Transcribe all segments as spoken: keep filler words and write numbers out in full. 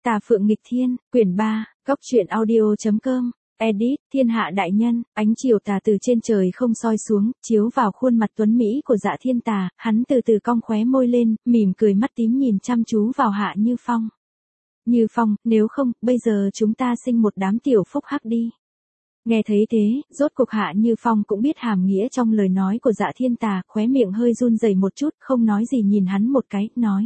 Tà Phượng Nghịch Thiên, quyển ba, Cốc truyện audio.com, edit, Thiên Hạ Đại Nhân, ánh chiều tà từ trên trời không soi xuống, chiếu vào khuôn mặt tuấn Mỹ của Dạ Thiên Tà, hắn từ từ cong khóe môi lên, mỉm cười mắt tím nhìn chăm chú vào Hạ Như Phong. Như Phong, nếu không, bây giờ chúng ta sinh một đám tiểu phúc hắc đi. Nghe thấy thế, rốt cuộc Hạ Như Phong cũng biết hàm nghĩa trong lời nói của Dạ Thiên Tà, khóe miệng hơi run rẩy một chút, không nói gì nhìn hắn một cái, nói.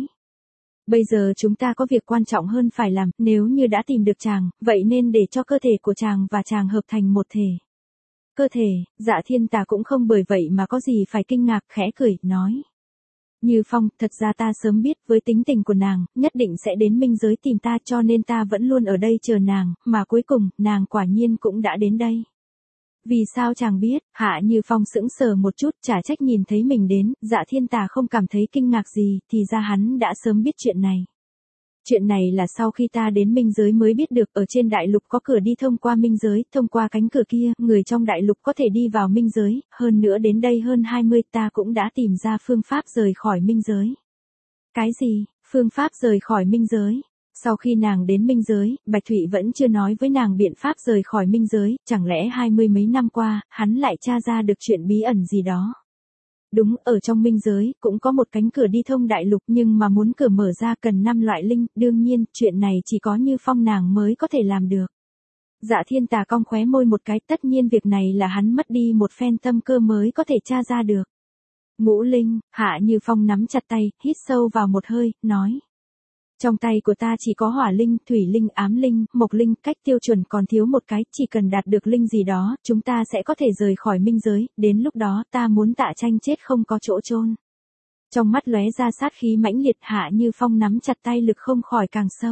Bây giờ chúng ta có việc quan trọng hơn phải làm, nếu như đã tìm được chàng, vậy nên để cho cơ thể của chàng và chàng hợp thành một thể. Cơ thể, Dạ Thiên Tà cũng không bởi vậy mà có gì phải kinh ngạc, khẽ cười, nói. Như Phong, thật ra ta sớm biết với tính tình của nàng, nhất định sẽ đến minh giới tìm ta cho nên ta vẫn luôn ở đây chờ nàng, mà cuối cùng, nàng quả nhiên cũng đã đến đây. Vì sao chàng biết? Hạ Như Phong sững sờ một chút, chả trách nhìn thấy mình đến, Dạ Thiên Tà không cảm thấy kinh ngạc gì, thì ra hắn đã sớm biết chuyện này. Chuyện này là sau khi ta đến minh giới mới biết được, ở trên đại lục có cửa đi thông qua minh giới, thông qua cánh cửa kia, người trong đại lục có thể đi vào minh giới, hơn nữa đến đây hơn hai mươi ta cũng đã tìm ra phương pháp rời khỏi minh giới. Cái gì? Phương pháp rời khỏi minh giới? Sau khi nàng đến minh giới, Bạch Thụy vẫn chưa nói với nàng biện pháp rời khỏi minh giới, chẳng lẽ hai mươi mấy năm qua, hắn lại tra ra được chuyện bí ẩn gì đó. Đúng, ở trong minh giới, cũng có một cánh cửa đi thông đại lục nhưng mà muốn cửa mở ra cần năm loại linh, đương nhiên, chuyện này chỉ có Như Phong nàng mới có thể làm được. Dạ Thiên Tà cong khóe môi một cái, tất nhiên việc này là hắn mất đi một phen tâm cơ mới có thể tra ra được. Ngũ linh, Hạ Như Phong nắm chặt tay, hít sâu vào một hơi, nói. Trong tay của ta chỉ có hỏa linh, thủy linh, ám linh, mộc linh, cách tiêu chuẩn còn thiếu một cái, chỉ cần đạt được linh gì đó, chúng ta sẽ có thể rời khỏi minh giới, đến lúc đó ta muốn Tạ Tranh chết không có chỗ chôn. Trong mắt lóe ra sát khí mãnh liệt, Hạ Như Phong nắm chặt tay lực không khỏi càng sâu.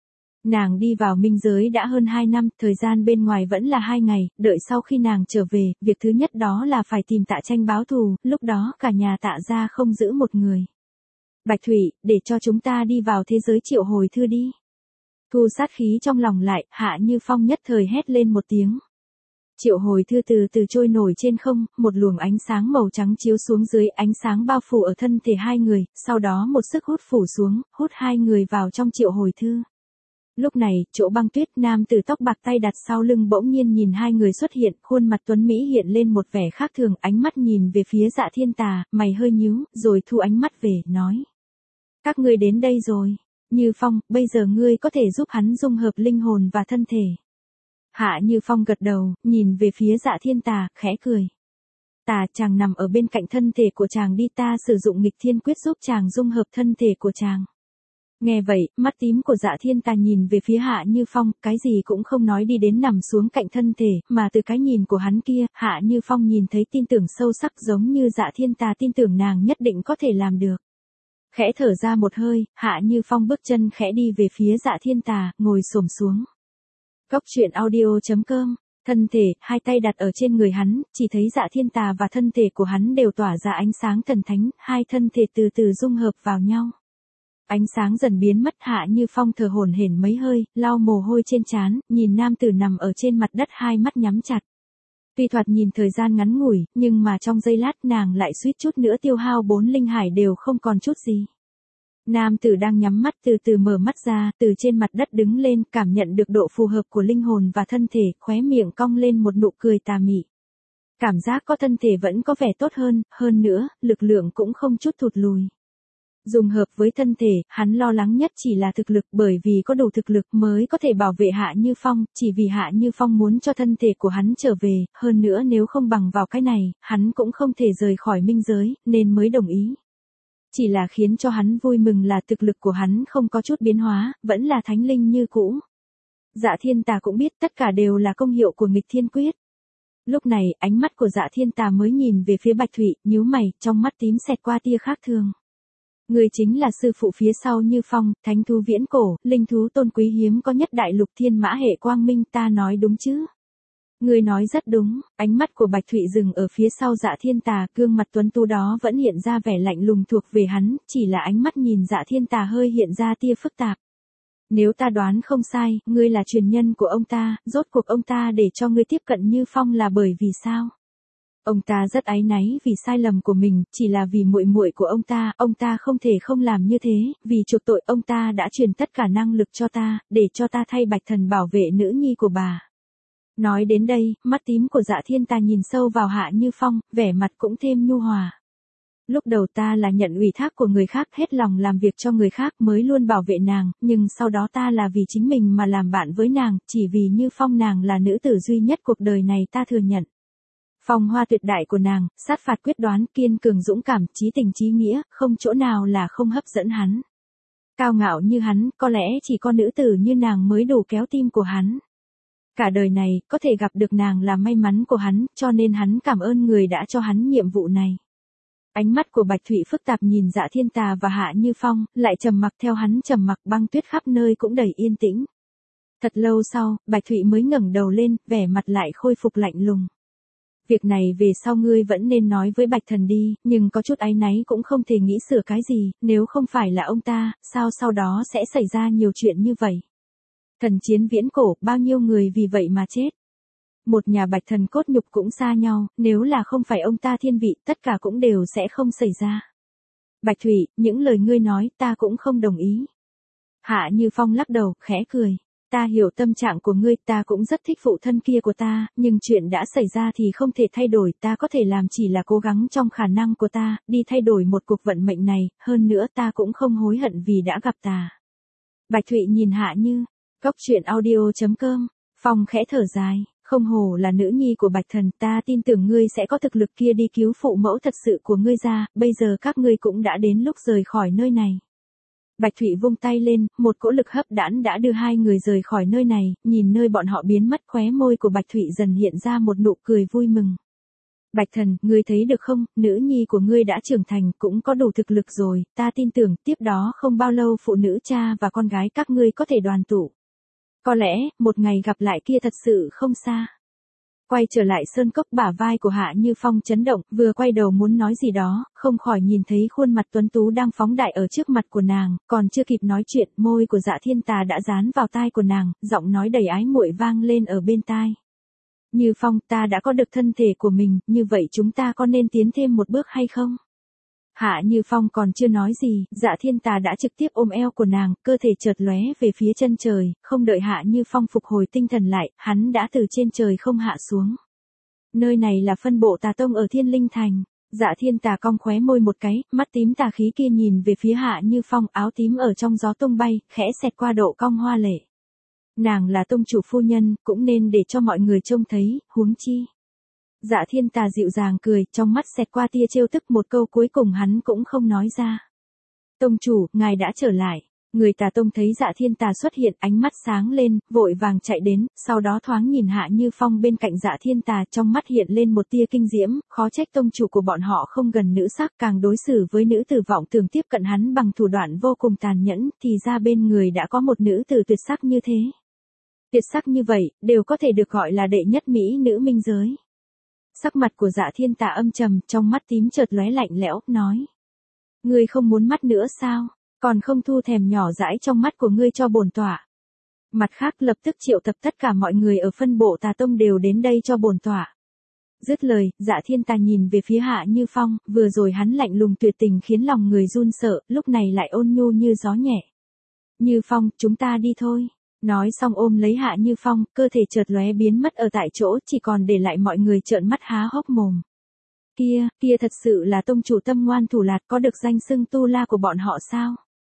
Nàng đi vào minh giới đã hơn hai năm, thời gian bên ngoài vẫn là hai ngày, đợi sau khi nàng trở về, việc thứ nhất đó là phải tìm Tạ Tranh báo thù, lúc đó cả nhà Tạ gia không giữ một người. Bạch Thụy, để cho chúng ta đi vào thế giới triệu hồi thư đi. Thu sát khí trong lòng lại, Hạ Như Phong nhất thời hét lên một tiếng. Triệu hồi thư từ từ trôi nổi trên không, một luồng ánh sáng màu trắng chiếu xuống dưới, ánh sáng bao phủ ở thân thể hai người, sau đó một sức hút phủ xuống, hút hai người vào trong triệu hồi thư. Lúc này, chỗ Băng Tuyết, nam tử tóc bạc tay đặt sau lưng bỗng nhiên nhìn hai người xuất hiện, khuôn mặt tuấn Mỹ hiện lên một vẻ khác thường, ánh mắt nhìn về phía Dạ Thiên Tà, mày hơi nhíu, rồi thu ánh mắt về, nói. Các ngươi đến đây rồi. Như Phong, bây giờ ngươi có thể giúp hắn dung hợp linh hồn và thân thể. Hạ Như Phong gật đầu, nhìn về phía Dạ Thiên Tà, khẽ cười. Tà, chàng nằm ở bên cạnh thân thể của chàng đi, ta sử dụng nghịch thiên quyết giúp chàng dung hợp thân thể của chàng. Nghe vậy, mắt tím của Dạ Thiên Tà nhìn về phía Hạ Như Phong, cái gì cũng không nói đi đến nằm xuống cạnh thân thể, mà từ cái nhìn của hắn kia, Hạ Như Phong nhìn thấy tin tưởng sâu sắc giống như Dạ Thiên Tà tin tưởng nàng nhất định có thể làm được. Khẽ thở ra một hơi, Hạ Như Phong bước chân khẽ đi về phía Dạ Thiên Tà, ngồi xổm xuống. Cốc truyện audio.com, thân thể, hai tay đặt ở trên người hắn, chỉ thấy Dạ Thiên Tà và thân thể của hắn đều tỏa ra ánh sáng thần thánh, hai thân thể từ từ dung hợp vào nhau. Ánh sáng dần biến mất, Hạ Như Phong thở hổn hển mấy hơi, lau mồ hôi trên trán, nhìn nam tử nằm ở trên mặt đất hai mắt nhắm chặt. Tuy thoạt nhìn thời gian ngắn ngủi, nhưng mà trong giây lát nàng lại suýt chút nữa tiêu hao bốn linh hải đều không còn chút gì. Nam tử đang nhắm mắt từ từ mở mắt ra, từ trên mặt đất đứng lên, cảm nhận được độ phù hợp của linh hồn và thân thể, khóe miệng cong lên một nụ cười tà mị. Cảm giác có thân thể vẫn có vẻ tốt hơn, hơn nữa, lực lượng cũng không chút thụt lùi. Dùng hợp với thân thể, hắn lo lắng nhất chỉ là thực lực, bởi vì có đủ thực lực mới có thể bảo vệ Hạ Như Phong, chỉ vì Hạ Như Phong muốn cho thân thể của hắn trở về, hơn nữa nếu không bằng vào cái này, hắn cũng không thể rời khỏi minh giới, nên mới đồng ý. Chỉ là khiến cho hắn vui mừng là thực lực của hắn không có chút biến hóa, vẫn là thánh linh như cũ. Dạ Thiên Tà cũng biết tất cả đều là công hiệu của nghịch thiên quyết. Lúc này, ánh mắt của Dạ Thiên Tà mới nhìn về phía Bạch Thụy, nhíu mày, trong mắt tím xẹt qua tia khác thường. Người chính là sư phụ phía sau Như Phong, thánh thú viễn cổ, linh thú tôn quý hiếm có nhất đại lục thiên mã hệ quang minh, ta nói đúng chứ? Người nói rất đúng, ánh mắt của Bạch Thụy dừng ở phía sau Dạ Thiên Tà, gương mặt tuấn tú đó vẫn hiện ra vẻ lạnh lùng thuộc về hắn, chỉ là ánh mắt nhìn Dạ Thiên Tà hơi hiện ra tia phức tạp. Nếu ta đoán không sai, ngươi là truyền nhân của ông ta, rốt cuộc ông ta để cho ngươi tiếp cận Như Phong là bởi vì sao? Ông ta rất áy náy vì sai lầm của mình, chỉ là vì muội muội của ông ta, ông ta không thể không làm như thế, vì chuộc tội ông ta đã truyền tất cả năng lực cho ta, để cho ta thay Bạch Thần bảo vệ nữ nhi của bà. Nói đến đây, mắt tím của Dạ Thiên Tà nhìn sâu vào Hạ Như Phong, vẻ mặt cũng thêm nhu hòa. Lúc đầu ta là nhận ủy thác của người khác, hết lòng làm việc cho người khác mới luôn bảo vệ nàng, nhưng sau đó ta là vì chính mình mà làm bạn với nàng, chỉ vì Như Phong nàng là nữ tử duy nhất cuộc đời này ta thừa nhận. Phong hoa tuyệt đại của nàng, sát phạt quyết đoán, kiên cường dũng cảm, chí tình chí nghĩa, không chỗ nào là không hấp dẫn hắn. Cao ngạo như hắn, có lẽ chỉ có nữ tử như nàng mới đủ kéo tim của hắn. Cả đời này, có thể gặp được nàng là may mắn của hắn, cho nên hắn cảm ơn người đã cho hắn nhiệm vụ này. Ánh mắt của Bạch Thụy phức tạp nhìn Dạ Thiên Tà và Hạ Như Phong, lại trầm mặc theo hắn trầm mặc, băng tuyết khắp nơi cũng đầy yên tĩnh. Thật lâu sau, Bạch Thụy mới ngẩng đầu lên, vẻ mặt lại khôi phục lạnh lùng. Việc này về sau ngươi vẫn nên nói với Bạch Thần đi, nhưng có chút áy náy cũng không thể nghĩ sửa cái gì, nếu không phải là ông ta, sao sau đó sẽ xảy ra nhiều chuyện như vậy. Thần chiến viễn cổ, bao nhiêu người vì vậy mà chết. Một nhà Bạch Thần cốt nhục cũng xa nhau, nếu là không phải ông ta thiên vị, tất cả cũng đều sẽ không xảy ra. Bạch Thụy, những lời ngươi nói, ta cũng không đồng ý. Hạ Như Phong lắc đầu, khẽ cười. Ta hiểu tâm trạng của ngươi, ta cũng rất thích phụ thân kia của ta, nhưng chuyện đã xảy ra thì không thể thay đổi, ta có thể làm chỉ là cố gắng trong khả năng của ta, đi thay đổi một cuộc vận mệnh này, hơn nữa ta cũng không hối hận vì đã gặp ta. Bạch Thụy nhìn Hạ Như, góc truyện audio chấm com, Phong khẽ thở dài, không hổ là nữ nhi của Bạch Thần, ta tin tưởng ngươi sẽ có thực lực kia đi cứu phụ mẫu thật sự của ngươi ra, bây giờ các ngươi cũng đã đến lúc rời khỏi nơi này. Bạch Thụy vung tay lên, một cỗ lực hấp dẫn đã đưa hai người rời khỏi nơi này, nhìn nơi bọn họ biến mất, khóe môi của Bạch Thụy dần hiện ra một nụ cười vui mừng. Bạch Thần, ngươi thấy được không, nữ nhi của ngươi đã trưởng thành, cũng có đủ thực lực rồi, ta tin tưởng, tiếp đó không bao lâu phụ nữ cha và con gái các ngươi có thể đoàn tụ. Có lẽ, một ngày gặp lại kia thật sự không xa. Quay trở lại sơn cốc, bả vai của Hạ Như Phong chấn động, vừa quay đầu muốn nói gì đó, không khỏi nhìn thấy khuôn mặt tuấn tú đang phóng đại ở trước mặt của nàng, còn chưa kịp nói chuyện, môi của Dạ Thiên Tà đã dán vào tai của nàng, giọng nói đầy ái muội vang lên ở bên tai. Như Phong, ta đã có được thân thể của mình, như vậy chúng ta có nên tiến thêm một bước hay không? Hạ Như Phong còn chưa nói gì, Dạ Thiên Tà đã trực tiếp ôm eo của nàng, cơ thể chợt lóe về phía chân trời, không đợi Hạ Như Phong phục hồi tinh thần lại, hắn đã từ trên trời không hạ xuống. Nơi này là phân bộ Tà Tông ở Thiên Linh Thành. Dạ Thiên Tà cong khóe môi một cái, mắt tím tà khí kia nhìn về phía Hạ Như Phong, áo tím ở trong gió tung bay, khẽ xẹt qua độ cong hoa lệ. Nàng là tông chủ phu nhân, cũng nên để cho mọi người trông thấy, huống chi. Dạ Thiên Tà dịu dàng cười, trong mắt xẹt qua tia trêu tức, một câu cuối cùng hắn cũng không nói ra. Tông chủ, ngài đã trở lại. Người Tà Tông thấy Dạ Thiên Tà xuất hiện, ánh mắt sáng lên, vội vàng chạy đến, sau đó thoáng nhìn Hạ Như Phong bên cạnh Dạ Thiên Tà, trong mắt hiện lên một tia kinh diễm, khó trách tông chủ của bọn họ không gần nữ sắc, càng đối xử với nữ tử vọng tưởng tiếp cận hắn bằng thủ đoạn vô cùng tàn nhẫn, thì ra bên người đã có một nữ tử tuyệt sắc như thế. Tuyệt sắc như vậy, đều có thể được gọi là đệ nhất mỹ nữ minh giới. Sắc mặt của Dạ Thiên Tà âm trầm, trong mắt tím chợt lóe lạnh lẽo, nói. Ngươi không muốn mắt nữa sao, còn không thu thèm nhỏ dãi trong mắt của ngươi cho bổn tọa. Mặt khác lập tức triệu tập tất cả mọi người ở phân bộ Tà Tông đều đến đây cho bổn tọa. Dứt lời, Dạ Thiên Tà nhìn về phía Hạ Như Phong, vừa rồi hắn lạnh lùng tuyệt tình khiến lòng người run sợ, lúc này lại ôn nhu như gió nhẹ. Như Phong, chúng ta đi thôi. Nói xong ôm lấy Hạ Như Phong, cơ thể chợt lóe biến mất ở tại chỗ, chỉ còn để lại mọi người trợn mắt há hốc mồm. Kia, kia thật sự là tông chủ tâm ngoan thủ lạt, có được danh xưng tu la của bọn họ sao?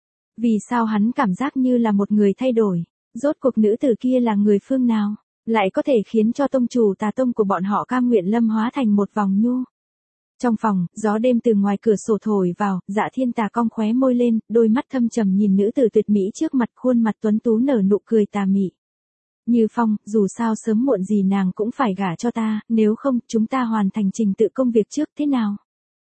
Vì sao hắn cảm giác như là một người thay đổi? Rốt cuộc nữ tử kia là người phương nào? Lại có thể khiến cho tông chủ Tà Tông của bọn họ cam nguyện lâm hóa thành một vòng nhu? Trong phòng, gió đêm từ ngoài cửa sổ thổi vào, Dạ Thiên Tà cong khóe môi lên, đôi mắt thâm trầm nhìn nữ tử tuyệt mỹ trước mặt, khuôn mặt tuấn tú nở nụ cười tà mị. Như Phong, dù sao sớm muộn gì nàng cũng phải gả cho ta, nếu không, chúng ta hoàn thành trình tự công việc trước, thế nào?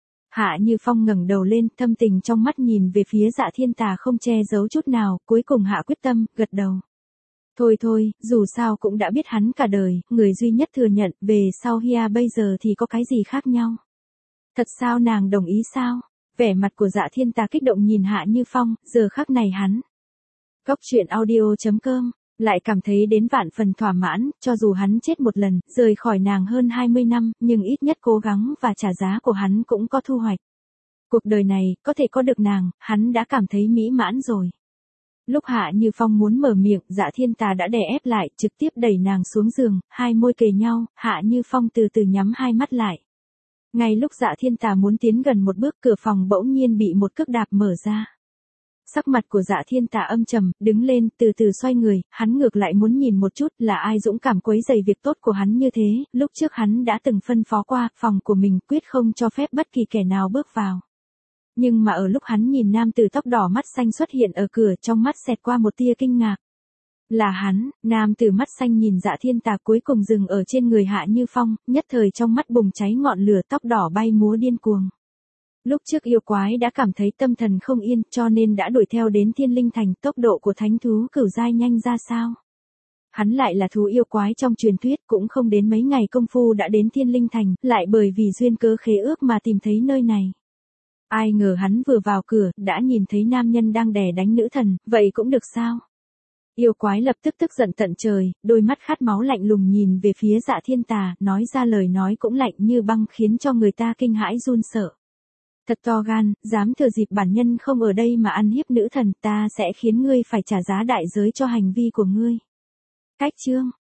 Hạ Như Phong ngẩng đầu lên, thâm tình trong mắt nhìn về phía Dạ Thiên Tà không che giấu chút nào, cuối cùng hạ quyết tâm, gật đầu. Thôi thôi, dù sao cũng đã biết hắn cả đời, người duy nhất thừa nhận, về sau Hia bây giờ thì có cái gì khác nhau? Thật sao nàng đồng ý sao? Vẻ mặt của Dạ Thiên Tà kích động nhìn Hạ Như Phong, giờ khắc này hắn. Góc truyện audio chấm com Lại cảm thấy đến vạn phần thỏa mãn, cho dù hắn chết một lần, rời khỏi nàng hơn hai mươi năm, nhưng ít nhất cố gắng và trả giá của hắn cũng có thu hoạch. Cuộc đời này, có thể có được nàng, hắn đã cảm thấy mỹ mãn rồi. Lúc Hạ Như Phong muốn mở miệng, Dạ Thiên Tà đã đè ép lại, trực tiếp đẩy nàng xuống giường, hai môi kề nhau, Hạ Như Phong từ từ nhắm hai mắt lại. Ngay lúc Dạ Thiên Tà muốn tiến gần một bước, cửa phòng bỗng nhiên bị một cước đạp mở ra. Sắc mặt của Dạ Thiên Tà âm trầm, đứng lên, từ từ xoay người, hắn ngược lại muốn nhìn một chút là ai dũng cảm quấy rầy việc tốt của hắn như thế, lúc trước hắn đã từng phân phó qua, phòng của mình quyết không cho phép bất kỳ kẻ nào bước vào. Nhưng mà ở lúc hắn nhìn nam tử tóc đỏ mắt xanh xuất hiện ở cửa, trong mắt xẹt qua một tia kinh ngạc. Là hắn, nam tử mắt xanh nhìn Dạ Thiên Tà cuối cùng dừng ở trên người Hạ Như Phong, nhất thời trong mắt bùng cháy ngọn lửa, tóc đỏ bay múa điên cuồng. Lúc trước yêu quái đã cảm thấy tâm thần không yên, cho nên đã đuổi theo đến Thiên Linh Thành, tốc độ của thánh thú cửu giai nhanh ra sao. Hắn lại là thú yêu quái trong truyền thuyết, cũng không đến mấy ngày công phu đã đến Thiên Linh Thành, lại bởi vì duyên cớ khế ước mà tìm thấy nơi này. Ai ngờ hắn vừa vào cửa, đã nhìn thấy nam nhân đang đè đánh nữ thần, vậy cũng được sao? Yêu quái lập tức tức giận tận trời, đôi mắt khát máu lạnh lùng nhìn về phía Dạ Thiên Tà, nói ra lời nói cũng lạnh như băng khiến cho người ta kinh hãi run sợ. Thật to gan, dám thừa dịp bản nhân không ở đây mà ăn hiếp nữ thần, ta sẽ khiến ngươi phải trả giá đại giới cho hành vi của ngươi. Cách chương